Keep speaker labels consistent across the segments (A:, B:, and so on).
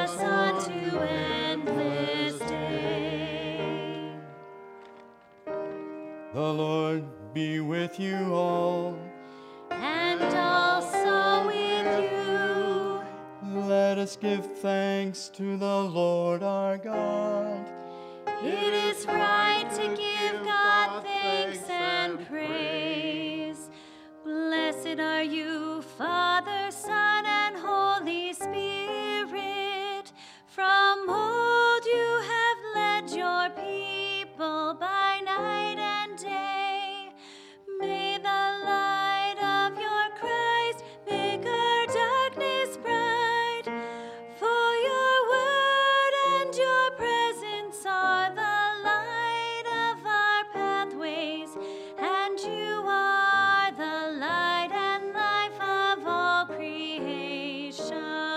A: us unto endless day.
B: The Lord be with you all.
A: And also with you.
B: Let us give thanks to the Lord our God.
A: It is right to give God thanks and praise. Blessed are you, Father, Son, and Holy Spirit. From old you have led your people by night and day. May the light of your Christ make our darkness bright. For your word and your presence are the light of our pathways, and you are the light and life of all creation.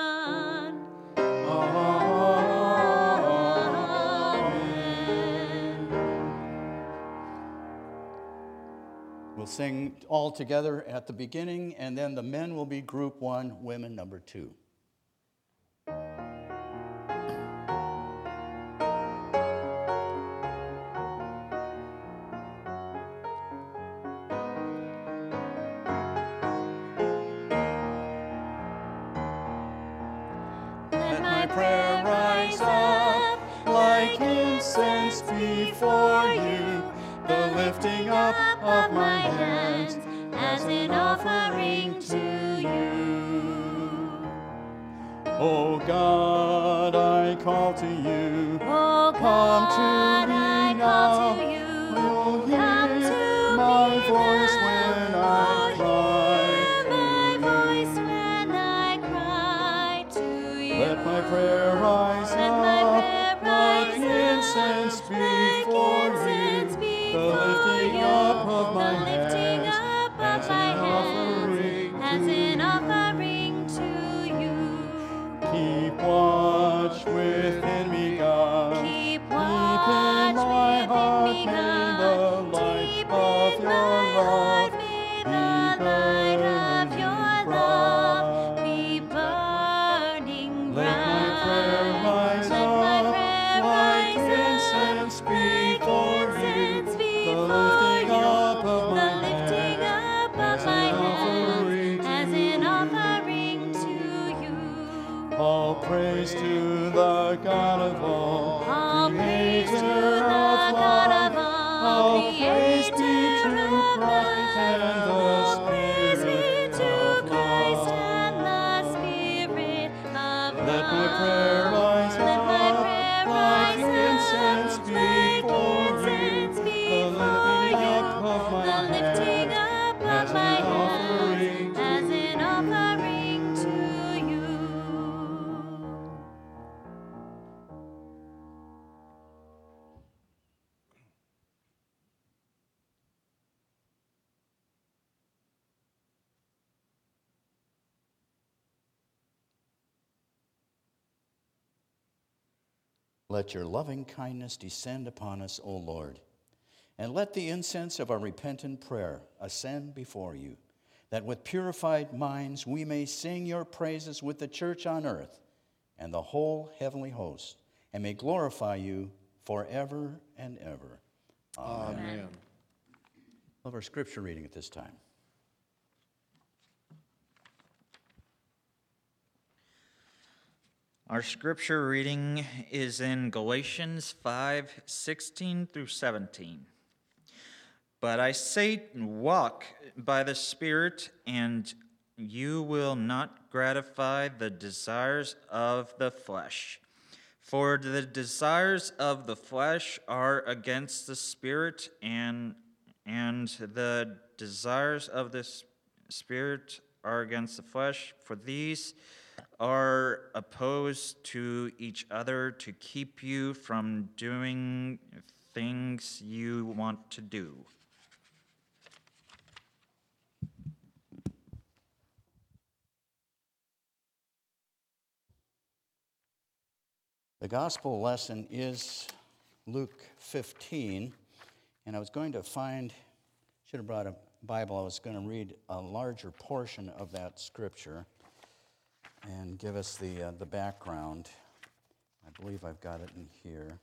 A: Amen.
B: We'll sing all together at the beginning, and then the men will be group 1, women number 2.
A: Let my prayer rise up like incense before you, the lifting up of my hands as an offering to you.
B: O God, I call to you.
A: Oh
B: Come to
A: God,
B: me
A: I
B: now.
A: call to you.
B: You'll
A: Come
B: hear
A: to
B: my
A: me
B: voice
A: now.
B: when I
A: Oh,
B: cry
A: hear
B: to
A: my
B: you.
A: voice when I cry to you.
B: Let my prayer rise
A: Let my
B: up
A: prayer
B: like
A: rise
B: incense
A: up,
B: before
A: like incense
B: you. The
A: before
B: lifting
A: you.
B: up of
A: The
B: my
A: lifting
B: hands
A: up of
B: as
A: my
B: an offering
A: hands as
B: to
A: an
B: you.
A: offering to you.
B: Keep watch within me, God.
A: Keep
B: Deep in
A: watch
B: my
A: within
B: heart,
A: me,
B: may the
A: God.
B: light
A: Deep
B: of
A: in
B: your
A: my
B: love
A: heart, may
B: be
A: the light of your love be
B: burning
A: burning
B: bright. Let my prayer
A: bright.
B: rise
A: Let my
B: up
A: prayer
B: like
A: rise
B: incense
A: up, like
B: before you.
A: incense
B: The
A: before
B: lifting
A: you.
B: up of
A: The
B: my
A: lifting
B: hands
A: up of
B: as
A: my
B: an
A: hands
B: offering
A: as
B: to
A: an
B: you.
A: offering to you.
B: All praise to the God of all,
A: All praise to the
B: creator of
A: God
B: love.
A: of all,
B: All praise be
A: creator
B: to
A: of
B: Christ and
A: love.
B: the
A: All praise be
B: Spirit
A: to
B: of
A: Christ and the
B: love.
A: Spirit of love.
B: Let my prayer rise
A: Let my
B: up
A: prayer
B: like
A: rise
B: incense
A: up, like
B: before you.
A: incense
B: The
A: before
B: lifting
A: you.
B: up of my
A: The lifting
B: hands
A: up
B: as
A: of my
B: an offering
A: hands as an offering to you.
B: Let your loving kindness descend upon us, O Lord, and let the incense of our repentant prayer ascend before you, that with purified minds we may sing your praises with the church on earth and the whole heavenly host, and may glorify you forever and ever. Amen. We'll have our scripture reading at this time.
C: Our scripture reading is in Galatians 5:16 through 17. But I say, walk by the Spirit, and you will not gratify the desires of the flesh. For the desires of the flesh are against the Spirit, and the desires of the Spirit are against the flesh. For these are opposed to each other to keep you from doing things you want to do.
B: The gospel lesson is Luke 15, and I was going to should have brought a Bible. I was going to read a larger portion of that scripture and give us the background. I believe I've got it in here.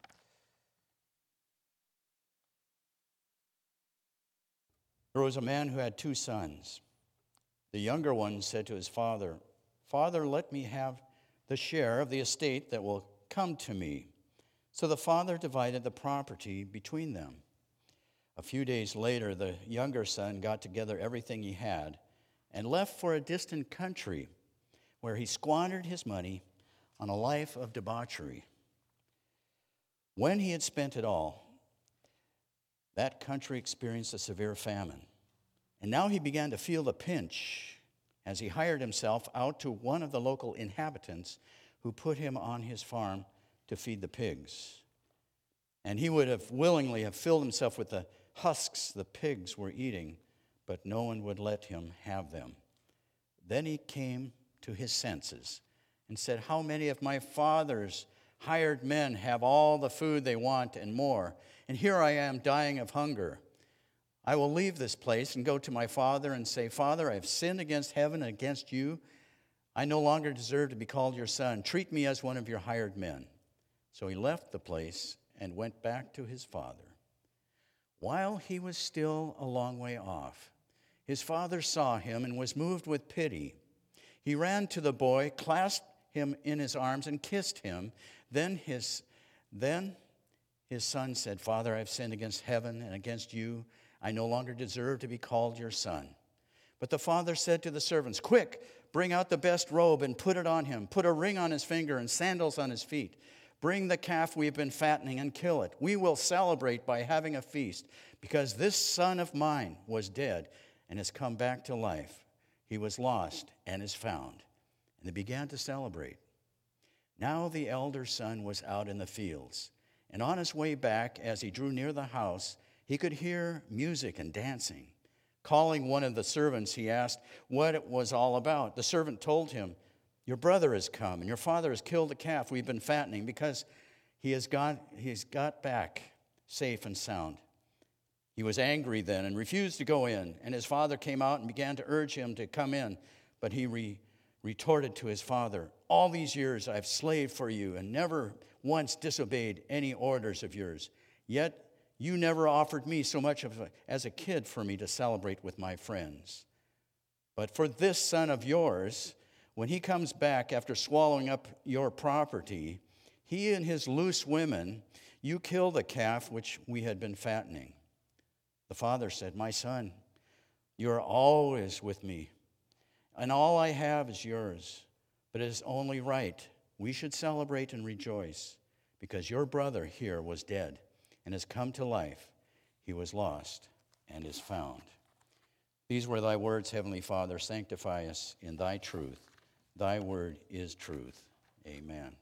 B: There was a man who had 2 sons. The younger one said to his father, "Father, let me have the share of the estate that will come to me." So the father divided the property between them. A few days later, the younger son got together everything he had and left for a distant country where he squandered his money on a life of debauchery. When he had spent it all, that country experienced a severe famine. And now he began to feel the pinch as he hired himself out to one of the local inhabitants who put him on his farm to feed the pigs. And he would have willingly have filled himself with the husks the pigs were eating, but no one would let him have them. Then he came to his senses and said, "How many of my father's hired men have all the food they want and more, and here I am dying of hunger. I will leave this place and go to my father and say, 'Father, I have sinned against heaven and against you. I no longer deserve to be called your son. Treat me as one of your hired men.' So he left the place and went back to his father. While he was still a long way off, his father saw him and was moved with pity. He ran to the boy, clasped him in his arms, and kissed him. Then his son said, 'Father, I have sinned against heaven and against you. I no longer deserve to be called your son.' But the father said to the servants, 'Quick, bring out the best robe and put it on him. Put a ring on his finger and sandals on his feet. Bring the calf we've been fattening and kill it. We will celebrate by having a feast, because this son of mine was dead and has come back to life. He was lost and is found.' And they began to celebrate. Now the elder son was out in the fields, and on his way back, as he drew near the house, he could hear music and dancing. Calling one of the servants, he asked what it was all about. The servant told him, 'Your brother has come, and your father has killed the calf we've been fattening, because he has got back safe and sound.' He was angry then and refused to go in, and his father came out and began to urge him to come in, but he retorted to his father, 'All these years I've slaved for you and never once disobeyed any orders of yours. Yet you never offered me so much as a kid for me to celebrate with my friends. But for this son of yours, when he comes back after swallowing up your property, he and his loose women, you kill the calf which we had been fattening.' The father said, 'My son, you are always with me, and all I have is yours. But it is only right we should celebrate and rejoice, because your brother here was dead and has come to life. He was lost and is found.' These were thy words, Heavenly Father. Sanctify us in thy truth. Thy word is truth. Amen."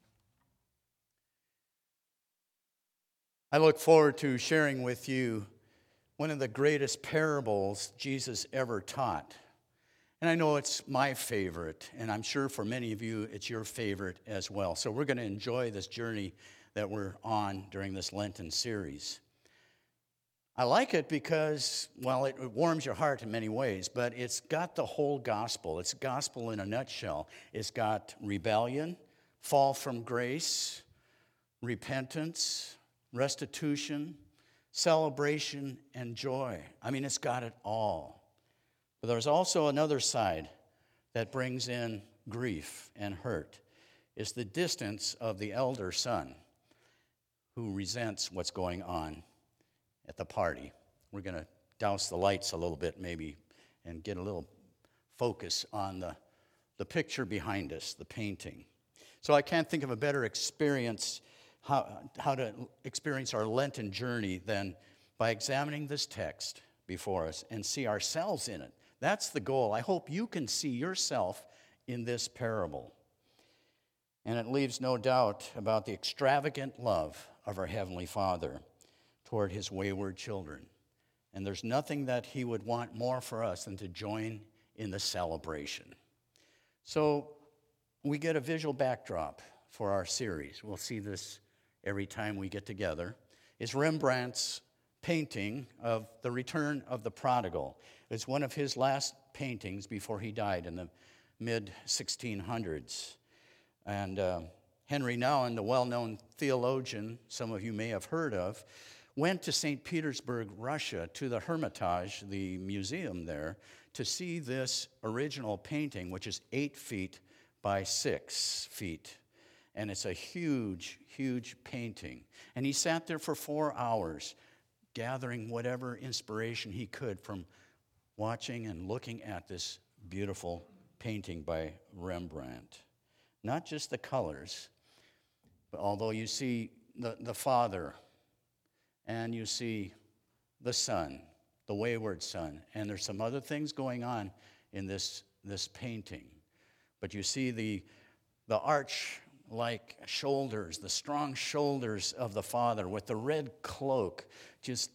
B: I look forward to sharing with you one of the greatest parables Jesus ever taught. And I know it's my favorite, and I'm sure for many of you it's your favorite as well. So we're going to enjoy this journey that we're on during this Lenten series. I like it because, well, it warms your heart in many ways, but it's got the whole gospel. It's gospel in a nutshell. It's got rebellion, fall from grace, repentance, restitution, celebration, and joy. I mean, it's got it all. But there's also another side that brings in grief and hurt. It's the distance of the elder son who resents what's going on at the party. We're going to douse the lights a little bit maybe and get a little focus on the picture behind us, the painting. So I can't think of a better experience, how to experience our Lenten journey than by examining this text before us and see ourselves in it. That's the goal. I hope you can see yourself in this parable. And it leaves no doubt about the extravagant love of our Heavenly Father toward his wayward children. And there's nothing that he would want more for us than to join in the celebration. So we get a visual backdrop for our series. We'll see this every time we get together. It's Rembrandt's painting of the Return of the Prodigal. It's one of his last paintings before he died in the mid-1600s. And Henry Nouwen, the well-known theologian some of you may have heard of, went to St. Petersburg, Russia, to the Hermitage, the museum there, to see this original painting, which is 8 feet by 6 feet. And it's a huge, huge painting. And he sat there for 4 hours, gathering whatever inspiration he could from watching and looking at this beautiful painting by Rembrandt. Not just the colors, but although you see the Father, and you see the Son, the wayward Son, and there's some other things going on in this painting. But you see the arch-like shoulders, the strong shoulders of the Father with the red cloak just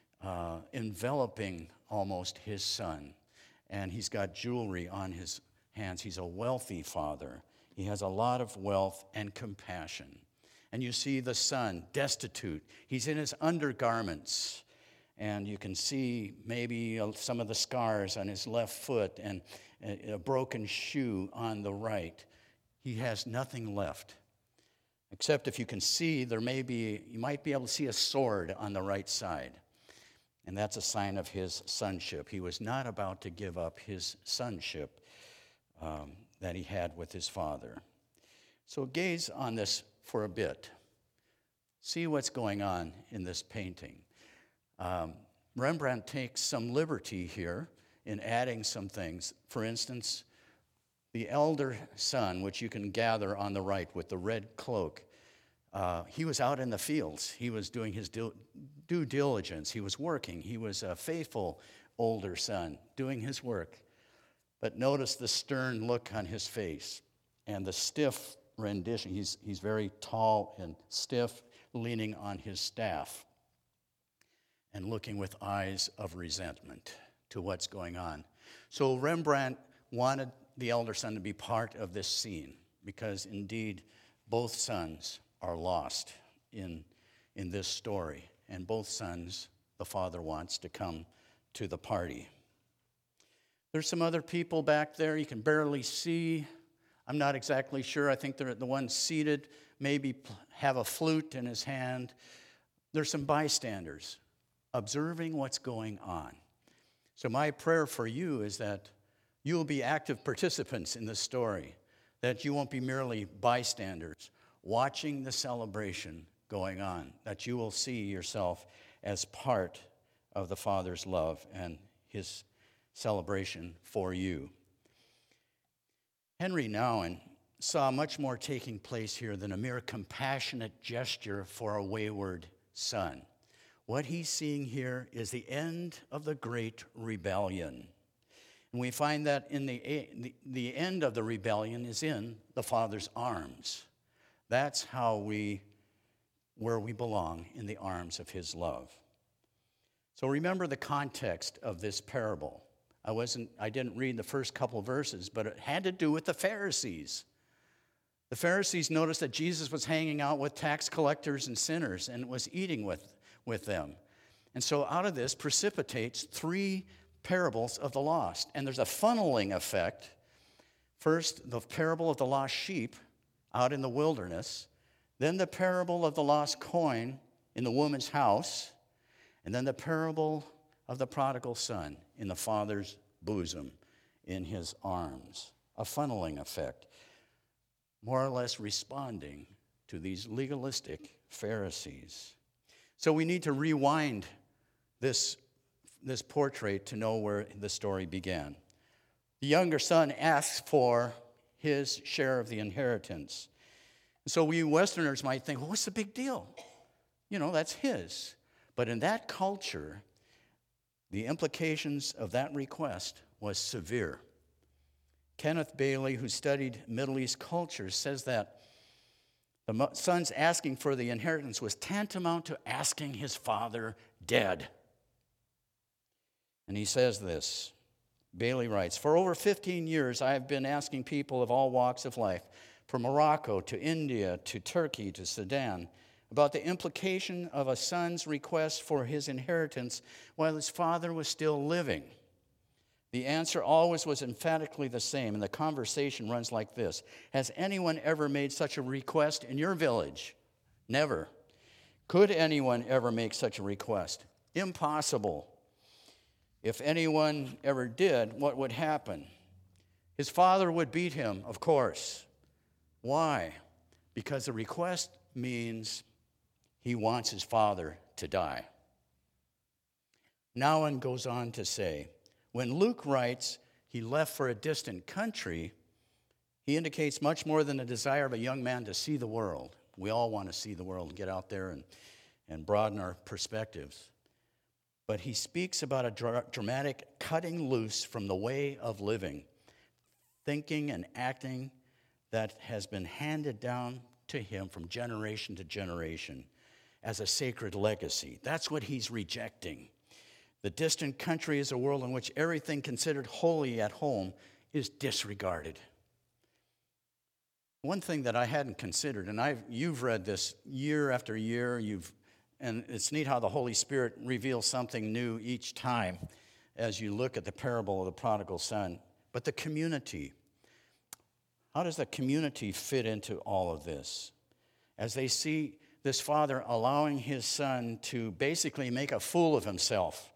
B: enveloping almost his Son. And he's got jewelry on his hands. He's a wealthy Father. He has a lot of wealth and compassion. And you see the Son, destitute. He's in his undergarments. And you can see maybe some of the scars on his left foot and a broken shoe on the right. He has nothing left. Except if you can see, you might be able to see a sword on the right side. And that's a sign of his sonship. He was not about to give up his sonship that he had with his Father. So gaze on this for a bit. See what's going on in this painting. Rembrandt takes some liberty here in adding some things. For instance, the elder son, which you can gather on the right with the red cloak, he was out in the fields. He was doing his due diligence. He was working. He was a faithful older son doing his work. But notice the stern look on his face and the stiff rendition. He's very tall and stiff, leaning on his staff and looking with eyes of resentment to what's going on. So Rembrandt wanted the elder son to be part of this scene because indeed both sons are lost in this story. And both sons, the father wants to come to the party. There's some other people back there you can barely see. I'm not exactly sure. I think they're the one seated, maybe have a flute in his hand. There's some bystanders observing what's going on. So my prayer for you is that you will be active participants in this story, that you won't be merely bystanders watching the celebration going on, that you will see yourself as part of the Father's love and his celebration for you. Henry Nouwen saw much more taking place here than a mere compassionate gesture for a wayward son. What he's seeing here is the end of the Great Rebellion. And we find that in the end of the rebellion is in the Father's arms. That's where we belong, in the arms of his love. So remember the context of this parable. I didn't read the first couple of verses, but it had to do with the Pharisees. The Pharisees noticed that Jesus was hanging out with tax collectors and sinners and was eating with them. And so out of this precipitates 3 parables of the lost. And there's a funneling effect. First, the parable of the lost sheep out in the wilderness. Then the parable of the lost coin in the woman's house. And then the parable of the prodigal son in the father's bosom, in his arms. A funneling effect, more or less responding to these legalistic Pharisees. So we need to rewind this portrait to know where the story began. The younger son asks for his share of the inheritance. So we Westerners might think, well, what's the big deal? That's his. But in that culture, the implications of that request was severe. Kenneth Bailey, who studied Middle East culture, says that the son's asking for the inheritance was tantamount to asking his father dead. And he says this, Bailey writes, "For over 15 years, I have been asking people of all walks of life, from Morocco to India to Turkey to Sudan, about the implication of a son's request for his inheritance while his father was still living. The answer always was emphatically the same, and the conversation runs like this. Has anyone ever made such a request in your village? Never. Could anyone ever make such a request? Impossible. If anyone ever did, what would happen? His father would beat him, of course. Why? Because the request means he wants his father to die. Nouwen goes on to say, when Luke writes he left for a distant country, he indicates much more than the desire of a young man to see the world. We all want to see the world and get out there and broaden our perspectives. But he speaks about a dramatic cutting loose from the way of living, thinking and acting that has been handed down to him from generation to generation as a sacred legacy. That's what he's rejecting. The distant country is a world in which everything considered holy at home is disregarded. One thing that I hadn't considered, and you've read this year after year, and it's neat how the Holy Spirit reveals something new each time as you look at the parable of the prodigal son. But the community, how does the community fit into all of this? As they see this father allowing his son to basically make a fool of himself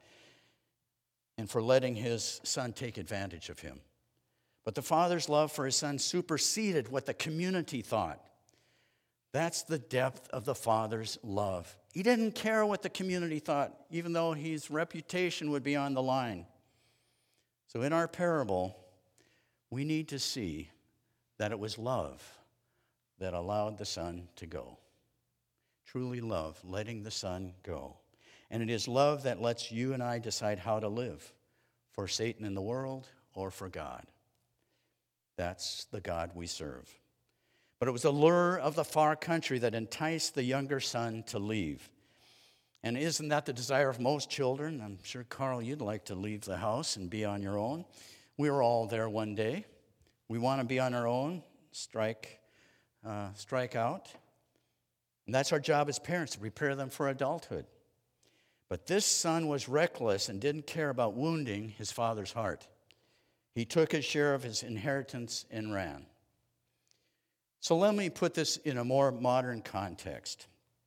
B: and for letting his son take advantage of him. But the father's love for his son superseded what the community thought. That's the depth of the father's love. He didn't care what the community thought, even though his reputation would be on the line. So in our parable, we need to see that it was love that allowed the son to go. Truly love, letting the son go. And it is love that lets you and I decide how to live, for Satan in the world or for God. That's the God we serve. But it was the lure of the far country that enticed the younger son to leave. And isn't that the desire of most children? I'm sure, Carl, you'd like to leave the house and be on your own. We were all there one day. We want to be on our own, strike out. And that's our job as parents, to prepare them for adulthood. But this son was reckless and didn't care about wounding his father's heart. He took his share of his inheritance and ran. So let me put this in a more modern context.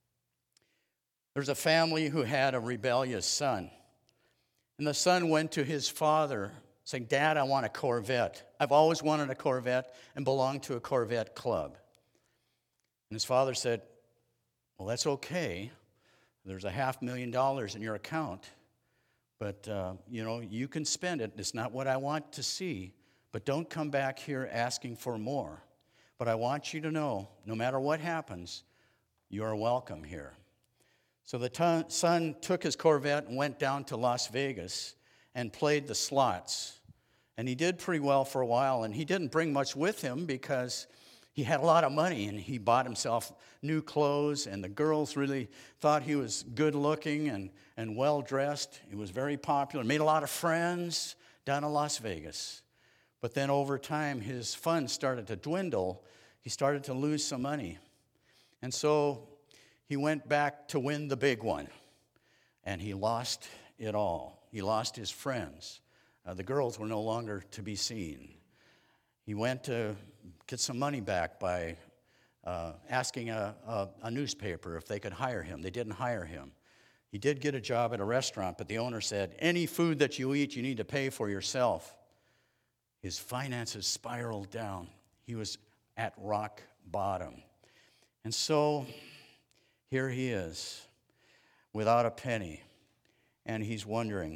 B: There's a family who had a rebellious son. And the son went to his father saying, Dad, I want a Corvette. I've always wanted a Corvette and belonged to a Corvette club. And his father said, well, that's okay. There's $500,000 in your account, but, you can spend it. It's not what I want to see, but don't come back here asking for more. But I want you to know, no matter what happens, you are welcome here. So the son took his Corvette and went down to Las Vegas and played the slots. And he did pretty well for a while, and he didn't bring much with him because he had a lot of money, and he bought himself new clothes, and the girls really thought he was good-looking and well-dressed. He was very popular, made a lot of friends down in Las Vegas. But then over time, his funds started to dwindle. He started to lose some money. And so he went back to win the big one, and he lost it all. He lost his friends. The girls were no longer to be seen. He went to get some money back by asking a newspaper if they could hire him. They didn't hire him. He did get a job at a restaurant, but the owner said, any food that you eat, you need to pay for yourself. His finances spiraled down. He was at rock bottom. And so here he is, without a penny, and he's wondering,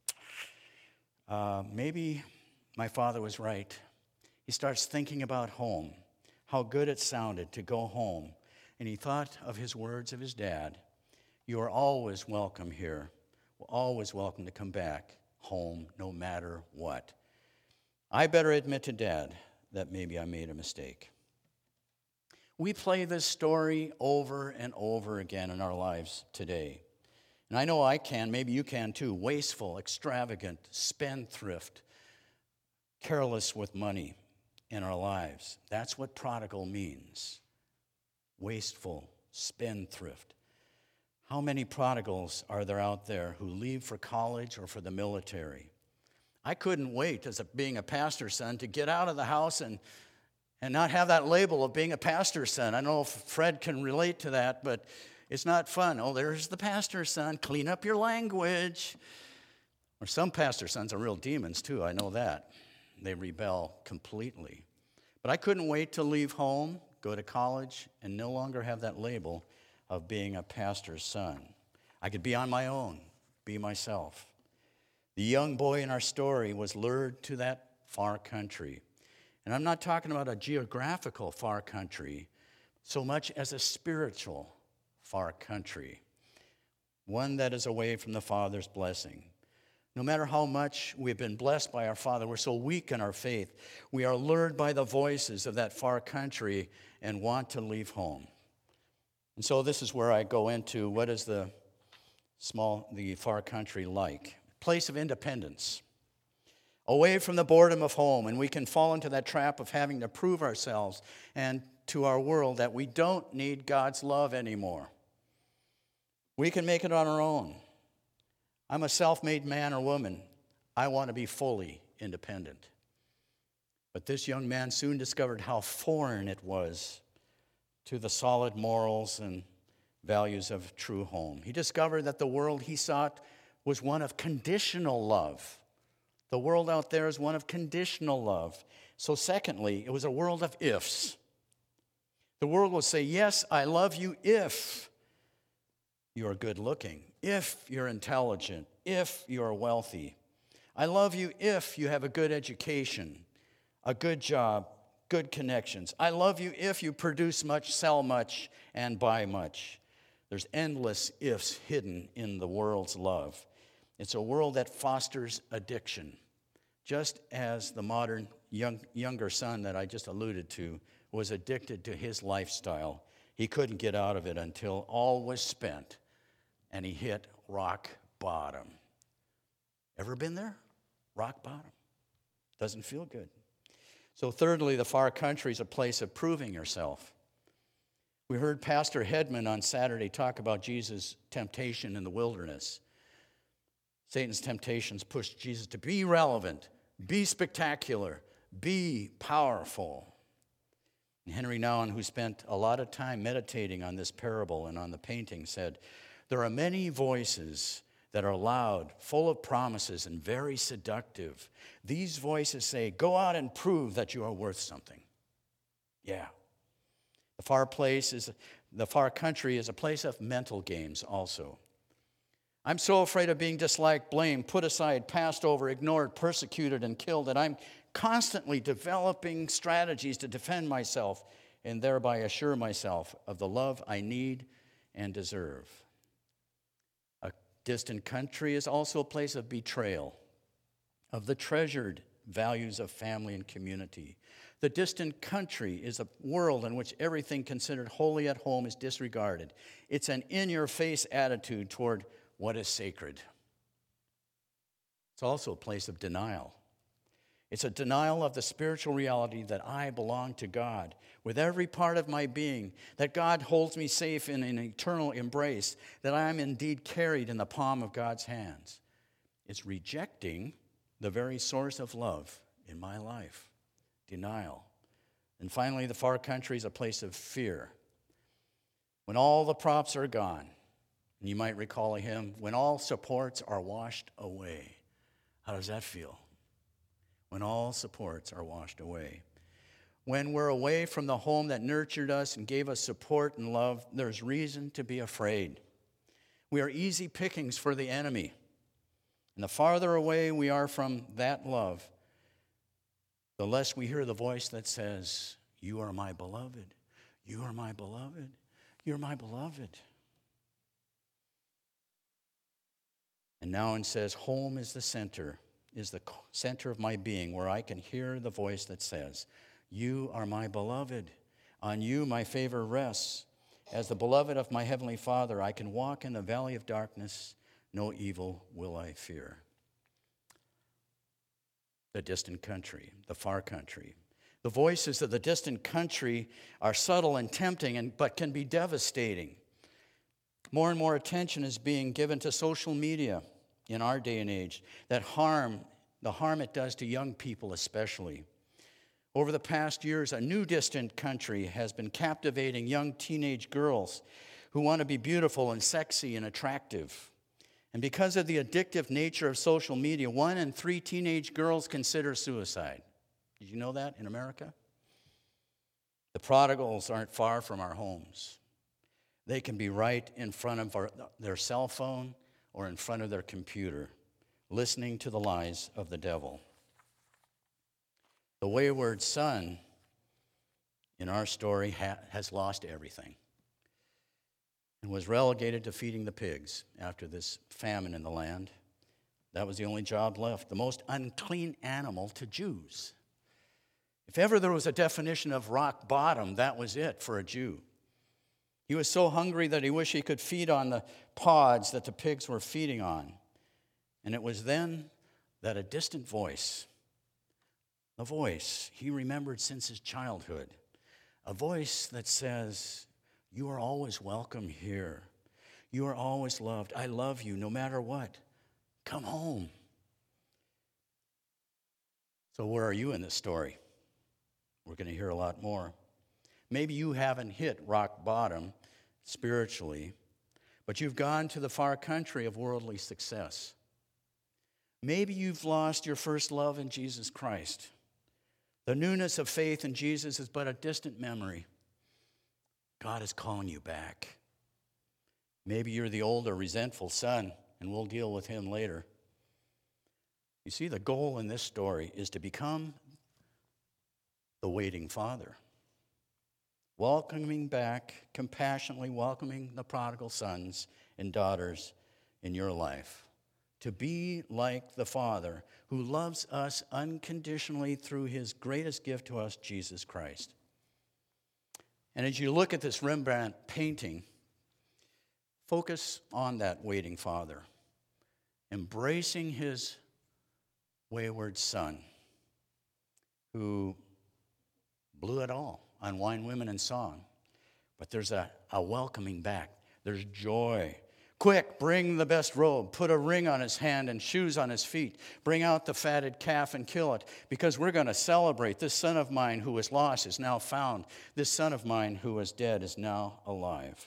B: maybe my father was right. He starts thinking about home, how good it sounded to go home. And he thought of his words of his dad. You are always welcome here. We're always welcome to come back home no matter what. I better admit to Dad that maybe I made a mistake. We play this story over and over again in our lives today. And I know I can, maybe you can too. Wasteful, extravagant, spendthrift, careless with money in our lives. That's what prodigal means. Wasteful, spendthrift. How many prodigals are there out there who leave for college or for the military? I couldn't wait being a pastor's son to get out of the house and not have that label of being a pastor's son. I know if Fred can relate to that, but it's not fun. Oh, there's the pastor's son. Clean up your language. Or some pastor's sons are real demons too. I know that. They rebel completely. But I couldn't wait to leave home, go to college, and no longer have that label of being a pastor's son. I could be on my own, be myself. The young boy in our story was lured to that far country. And I'm not talking about a geographical far country so much as a spiritual far country, one that is away from the Father's blessing. No matter how much we've been blessed by our Father, we're so weak in our faith. We are lured by the voices of that far country and want to leave home. And so this is where I go into what is the far country like. Place of independence. Away from the boredom of home, and we can fall into that trap of having to prove ourselves and to our world that we don't need God's love anymore. We can make it on our own. I'm a self-made man or woman. I want to be fully independent. But this young man soon discovered how foreign it was to the solid morals and values of true home. He discovered that the world he sought was one of conditional love. The world out there is one of conditional love. So secondly, it was a world of ifs. The world will say, yes, I love you if you're good looking, if you're intelligent, if you're wealthy. I love you if you have a good education, a good job, good connections. I love you if you produce much, sell much, and buy much. There's endless ifs hidden in the world's love. It's a world that fosters addiction, just as the modern younger son that I just alluded to was addicted to his lifestyle. He couldn't get out of it until all was spent and he hit rock bottom. Ever been there? Rock bottom. Doesn't feel good. So thirdly, the far country is a place of proving yourself. We heard Pastor Hedman on Saturday talk about Jesus' temptation in the wilderness. Satan's temptations pushed Jesus to be relevant, be spectacular, be powerful. And Henry Nouwen, who spent a lot of time meditating on this parable and on the painting, said, there are many voices that are loud, full of promises, and very seductive. These voices say, go out and prove that you are worth something. Yeah. The far country is a place of mental games also. I'm so afraid of being disliked, blamed, put aside, passed over, ignored, persecuted, and killed that I'm constantly developing strategies to defend myself and thereby assure myself of the love I need and deserve. A distant country is also a place of betrayal, of the treasured values of family and community. The distant country is a world in which everything considered holy at home is disregarded. It's an in-your-face attitude toward what is sacred. It's also a place of denial. It's a denial of the spiritual reality that I belong to God with every part of my being, that God holds me safe in an eternal embrace, that I am indeed carried in the palm of God's hands. It's rejecting the very source of love in my life, denial. And finally, the far country is a place of fear. When all the props are gone, and you might recall a hymn, when all supports are washed away. How does that feel? When all supports are washed away. When we're away from the home that nurtured us and gave us support and love, there's reason to be afraid. We are easy pickings for the enemy. And the farther away we are from that love, the less we hear the voice that says, you are my beloved, you are my beloved, you're my beloved. And Nouwen says, home is the center of my being, where I can hear the voice that says, you are my beloved. On you my favor rests. As the beloved of my heavenly Father, I can walk in the valley of darkness. No evil will I fear. The distant country, the far country. The voices of the distant country are subtle and tempting, but can be devastating. More and more attention is being given to social media in our day and age that harm the harm it does to young people especially. Over the past years, a new distant country has been captivating young teenage girls who want to be beautiful and sexy and attractive. And because of the addictive nature of social media, 1 in 3 teenage girls consider suicide. Did you know that in America? The prodigals aren't far from our homes. They can be right in front of their cell phone or in front of their computer, listening to the lies of the devil. The wayward son in our story has lost everything and was relegated to feeding the pigs after this famine in the land. That was the only job left, the most unclean animal to Jews. If ever there was a definition of rock bottom, that was it for a Jew. He was so hungry that he wished he could feed on the pods that the pigs were feeding on. And it was then that a distant voice, a voice he remembered since his childhood, a voice that says, "You are always welcome here. You are always loved. I love you no matter what. Come home." So where are you in this story? We're going to hear a lot more. Maybe you haven't hit rock bottom spiritually, but you've gone to the far country of worldly success. Maybe you've lost your first love in Jesus Christ. The newness of faith in Jesus is but a distant memory. God is calling you back. Maybe you're the older, resentful son, and we'll deal with him later. You see, the goal in this story is to become the waiting father, welcoming back, compassionately welcoming the prodigal sons and daughters in your life, to be like the Father who loves us unconditionally through his greatest gift to us, Jesus Christ. And as you look at this Rembrandt painting, focus on that waiting father, embracing his wayward son who blew it all on wine, women, and song. But there's a welcoming back. There's joy. Quick, bring the best robe. Put a ring on his hand and shoes on his feet. Bring out the fatted calf and kill it, because we're going to celebrate. This son of mine who was lost is now found. This son of mine who was dead is now alive.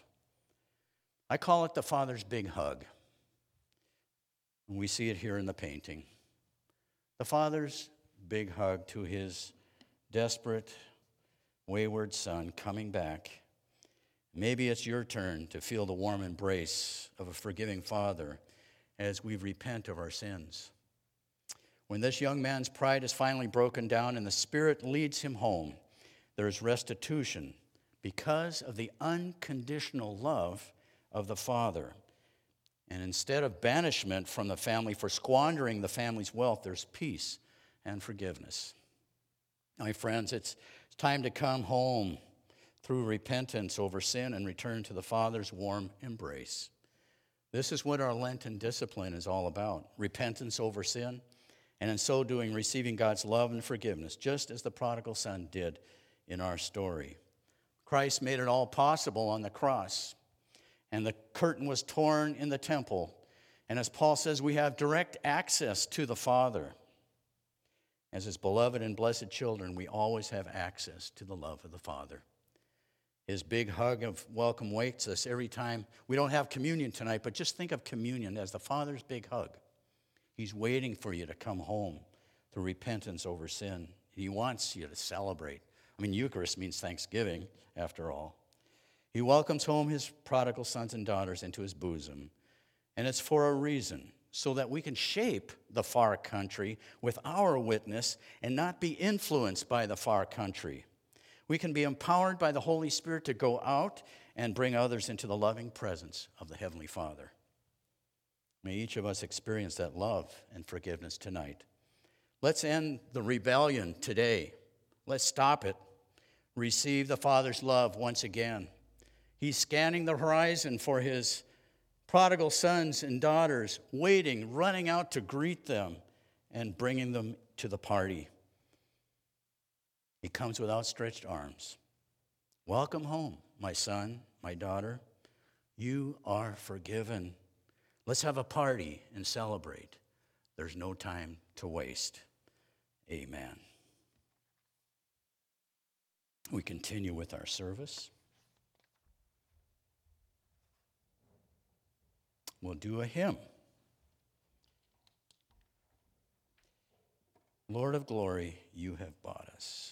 B: I call it the Father's big hug. And we see it here in the painting. The Father's big hug to his desperate, wayward son coming back. Maybe it's your turn to feel the warm embrace of a forgiving father as we repent of our sins. When this young man's pride is finally broken down and the Spirit leads him home, there is restitution because of the unconditional love of the Father. And instead of banishment from the family for squandering the family's wealth, there's peace and forgiveness. My friends, it's time to come home through repentance over sin and return to the Father's warm embrace. This is what our Lenten discipline is all about: repentance over sin, and in so doing, receiving God's love and forgiveness, just as the prodigal son did in our story. Christ made it all possible on the cross, and the curtain was torn in the temple. And as Paul says, we have direct access to the Father. As his beloved and blessed children, we always have access to the love of the Father. His big hug of welcome waits us every time. We don't have communion tonight, but just think of communion as the Father's big hug. He's waiting for you to come home through repentance over sin. He wants you to celebrate. I mean, Eucharist means Thanksgiving, after all. He welcomes home his prodigal sons and daughters into his bosom, and it's for a reason, so that we can shape the far country with our witness and not be influenced by the far country. We can be empowered by the Holy Spirit to go out and bring others into the loving presence of the Heavenly Father. May each of us experience that love and forgiveness tonight. Let's end the rebellion today. Let's stop it. Receive the Father's love once again. He's scanning the horizon for his prodigal sons and daughters, waiting, running out to greet them and bringing them to the party. He comes with outstretched arms. Welcome home, my son, my daughter. You are forgiven. Let's have a party and celebrate. There's no time to waste. Amen. We continue with our service. We'll do a hymn. Lord of glory, you have bought us.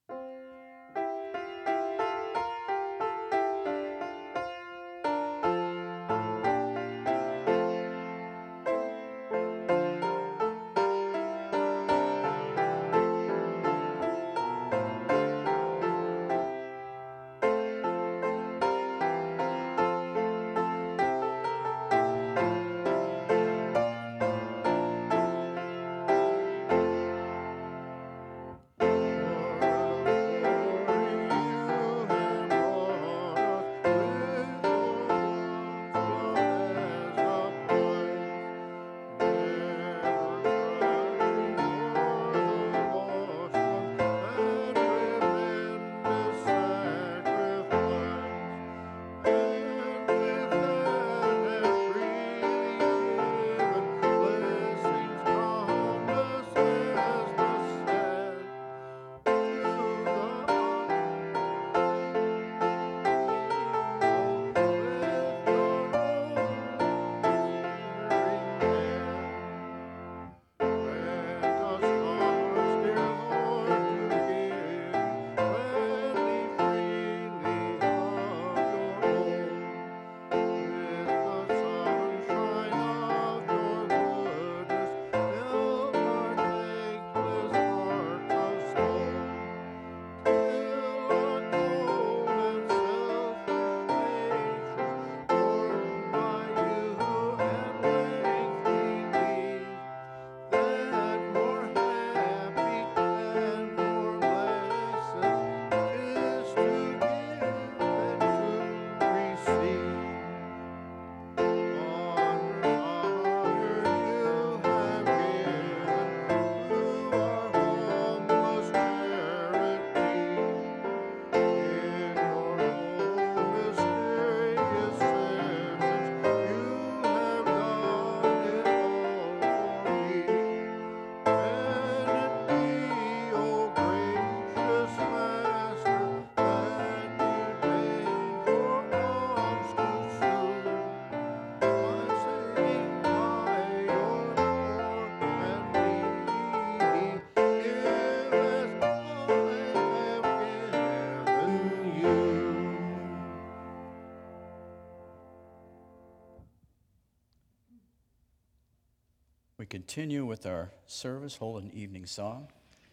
B: We continue with our service, holding evening song.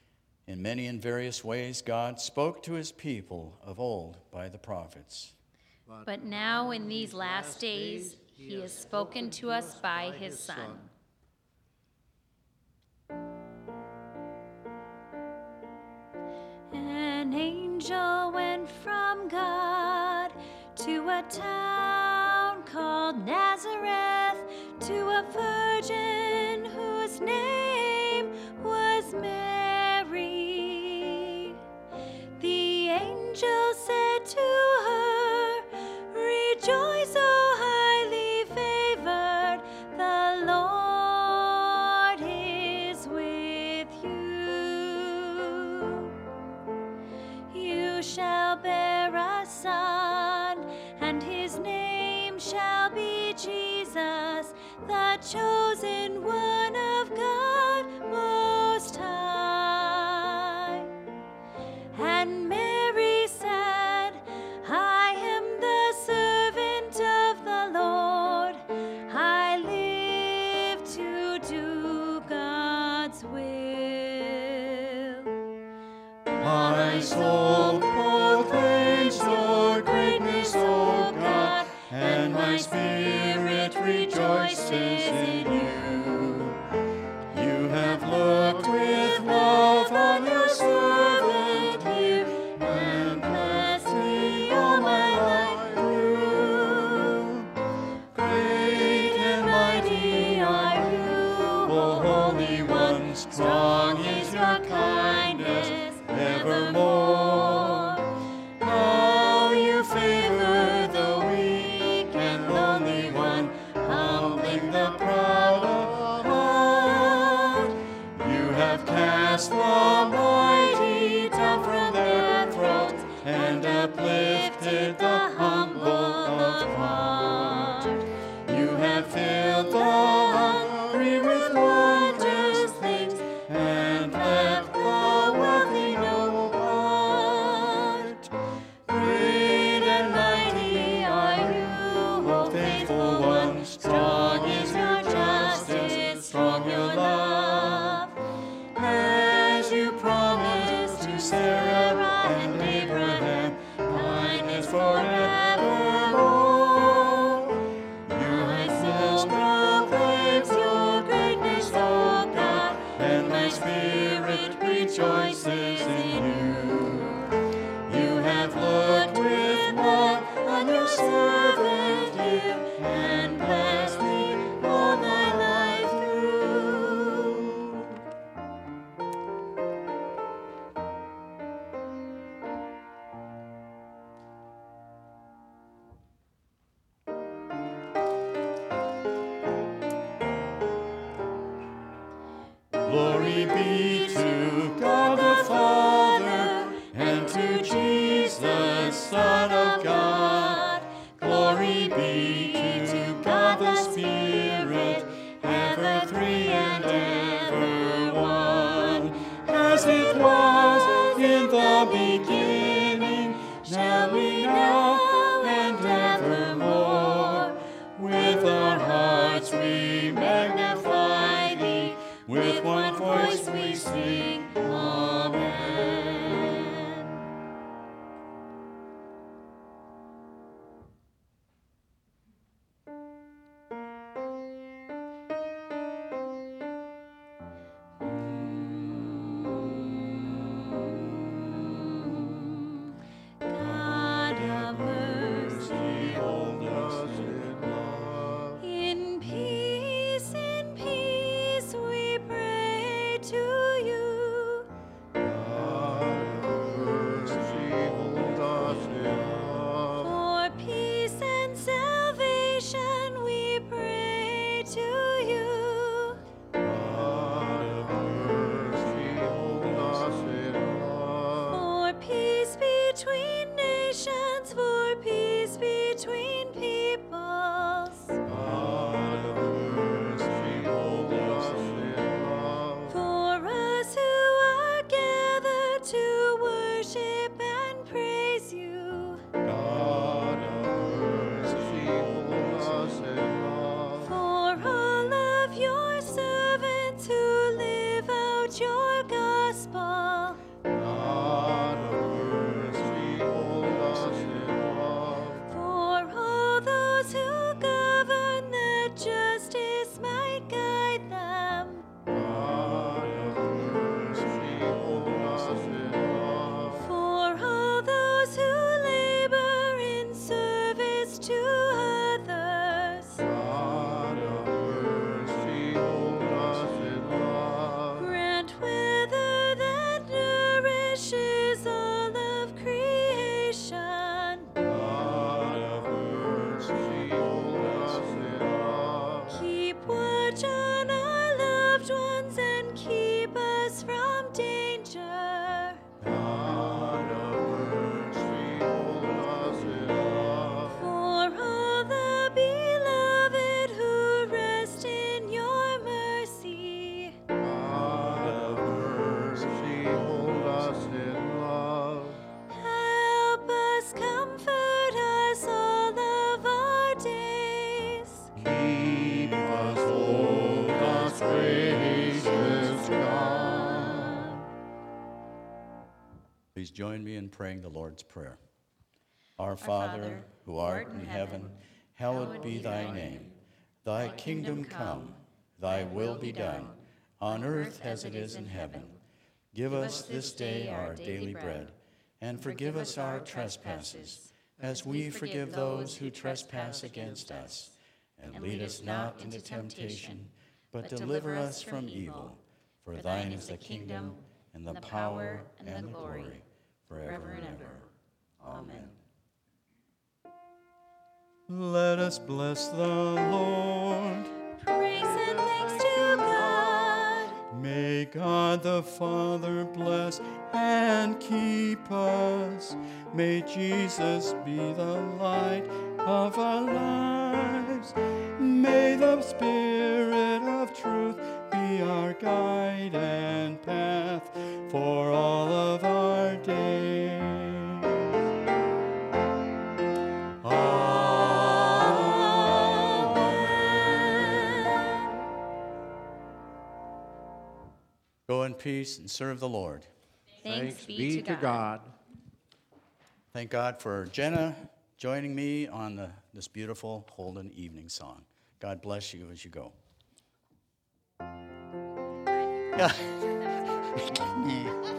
B: In many and various ways, God spoke to his people of old by the prophets.
A: But now in these last days, he has spoken to us by his Son. An angel went from God to a town called Nazareth, to a virgin whose name was Mary. The angel said to her, "Rejoice, O highly favored, the Lord is with you. You shall bear a son, and his name shall be Jesus, the chosen one of God Most High." And Mary said, "I am the servant of the Lord. I live to do God's will."
B: My soul proclaims your greatness, O God, and my spirit rejoices in you. You have looked with love on your servant here, and blessed me all my life through. Great and mighty are you, O Holy One, strong is your kindness evermore. How you favor the weak and lonely one, humbling the proud Glory be to God the Father, and to Jesus, Son of God. Glory be to God the Spirit, ever three and ever one. As it was in the beginning, shall be now and evermore. With our hearts we magnify thee, with one voice we sing, Amen.
A: God of mercy,
B: Hold us in love.
A: in peace we pray to you.
B: God of mercy, hold us in love.
A: For peace and salvation we pray to you.
B: God of mercy, hold us in love.
A: For peace between nations, for peace between peoples.
B: God of mercy, hold us in love.
A: For us who are gathered to worship and praise you.
B: God of mercy, hold us in love.
A: For all of your servants who live out your gospel.
B: God of mercy, hold us in love.
A: For all those who govern, that justice might guide them.
B: God of mercy, hold us in love.
A: For all those who labor in service to others.
B: God of mercy, hold us in love.
A: Grant weather that nourishes all of creation.
B: God of mercy, hold us in love.
A: Keep watch on our loved ones and keep us from danger.
B: God of mercy, hold us in love.
A: For all the beloved who rest in your mercy.
B: God of mercy, hold us in love.
A: Help us, comfort us all of our days.
B: Keep us, hold us, gracious God. Please join me in praying the Lord's Prayer. Our Father, who art in heaven, hallowed be thy name. Thy kingdom come, thy will be done, on earth as it is in heaven. Give us this day our daily bread, and forgive us our trespasses, as we forgive those who trespass against us. And lead us not into temptation, but deliver us from evil. For thine is the kingdom, and the power, and the glory, forever and ever. Amen. Let us bless the Lord.
A: Praise and thanks to God.
B: May God the Father bless and keep us. May Jesus be the light of our lives. May the Spirit of truth be our guide and path for all of our days. Go in peace and serve the Lord.
A: Thanks be to God.
B: Thank God for Jenna joining me on this beautiful Holden evening song. God bless you as you go. Yeah.